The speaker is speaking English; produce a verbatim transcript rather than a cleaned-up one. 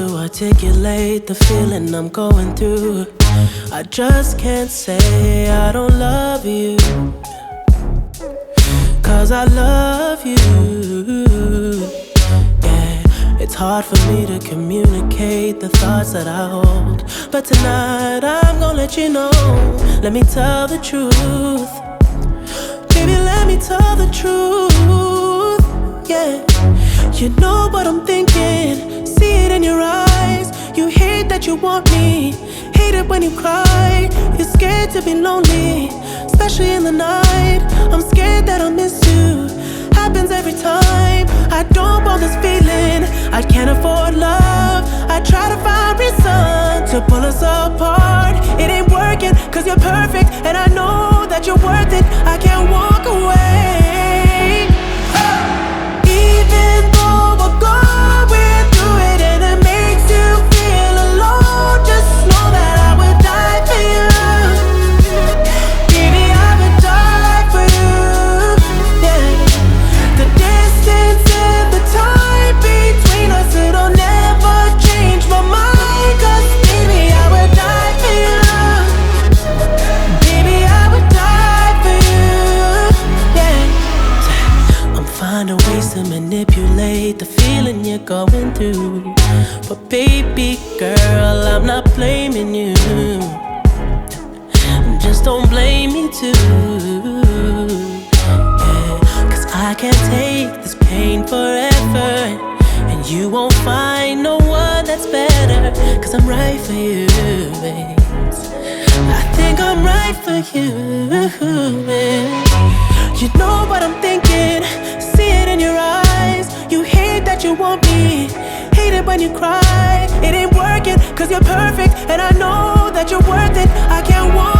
to articulate the feeling I'm going through. I just can't say I don't love you, 'cause I love you. Yeah, it's hard for me to communicate the thoughts that I hold, but tonight I'm gonna let you know. Let me tell the truth. Baby, let me tell the truth. Yeah, you know what I'm thinking, see it in your eyes. You hate that you want me, hate it when you cry. You're scared to be lonely, especially in the night. I'm scared that I'll miss you, happens every time. I don't want this feeling, I can't afford love. I try to find reason to pull us apart. It ain't working, 'cause you're perfect, and I know that you're worth it. I can't walk away, even though we're going through it and it makes you feel alone. Just know that I would die for you. Baby, I would die for you. Yeah, the distance and the time between us, it'll never change my mind. 'Cause baby, I would die for you. Baby, I would die for you. Yeah, I'm finding ways to manipulate the feeling you're going through, but baby girl, I'm not blaming you. Just don't blame me too. Yeah, 'cause I can't take this pain forever, and you won't find no one that's better. 'Cause I'm right for you, babe. I think I'm right for you, babe. You know what I'm thinking, see it in your eyes. You hate that you want me, hate it when you cry. It ain't working, 'cause you're perfect, and I know that you're worth it. I can't walk